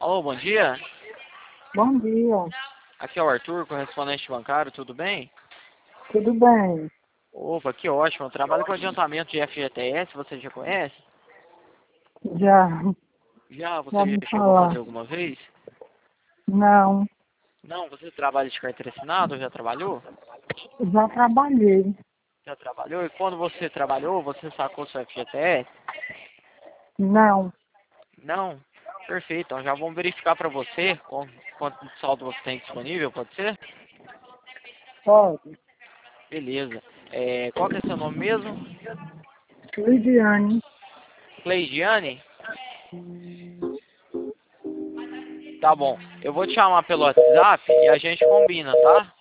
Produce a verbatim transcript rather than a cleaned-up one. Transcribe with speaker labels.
Speaker 1: Alô, bom dia.
Speaker 2: Bom dia,
Speaker 1: Aqui é o Arthur, correspondente bancário, tudo bem?
Speaker 2: tudo bem?
Speaker 1: Opa, que ótimo. Eu trabalho com adiantamento de F G T S, você já conhece?
Speaker 2: Já,
Speaker 1: Já?
Speaker 2: já
Speaker 1: Você
Speaker 2: me
Speaker 1: já chegou a
Speaker 2: falar.
Speaker 1: fazer alguma vez?
Speaker 2: Não,
Speaker 1: Não, você trabalha de carteira assinada ou já trabalhou?
Speaker 2: já trabalhei.
Speaker 1: Já trabalhou? E quando você trabalhou, você sacou seu F G T S?
Speaker 2: Não,
Speaker 1: Não? Perfeito, então já vamos verificar para você qual- quanto de saldo você tem disponível, pode ser?
Speaker 2: pode.
Speaker 1: Beleza. É, qual que é seu nome mesmo?
Speaker 2: Lidiane,
Speaker 1: Cleidiane? Tá bom. Eu vou te chamar pelo WhatsApp e a gente combina, tá?